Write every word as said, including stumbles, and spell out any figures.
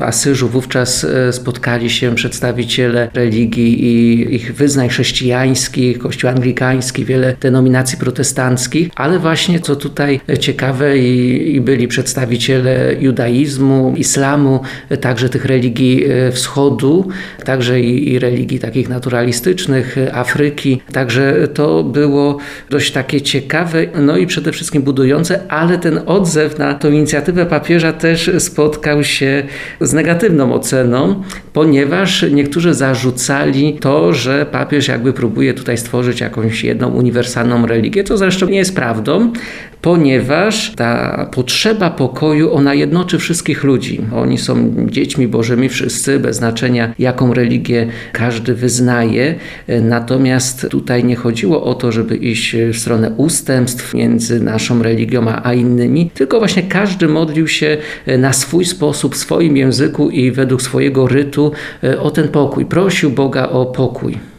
w Asyżu wówczas spotkali się przedstawiciele religii i ich wyznań chrześcijańskich, Kościół anglikański, wiele denominacji protestanckich, ale właśnie co tutaj ciekawe i, i byli przedstawiciele judaizmu, islamu, także tych religii wschodu, także i, i religii takich naturalistycznych, Afryki. Także to było dość takie ciekawe, no i przede wszystkim budujące, ale ten odzew na tą inicjatywę papieża też spotkał się z negatywną oceną, ponieważ niektórzy zarzucali to, że papież jakby próbuje tutaj stworzyć jakąś jedną uniwersalną religię, co zresztą nie jest prawdą, ponieważ ta potrzeba pokoju, ona jednoczy wszystkich ludzi. Oni są dziećmi bożymi wszyscy, bez znaczenia jaką religię każdy wyznaje. Natomiast tutaj nie chodziło o to, żeby iść w stronę ustępstw między naszą religią a innymi, tylko właśnie każdy modlił się na swój sposób, w swoim języku i według swojego rytu o ten pokój. Prosił Boga o pokój.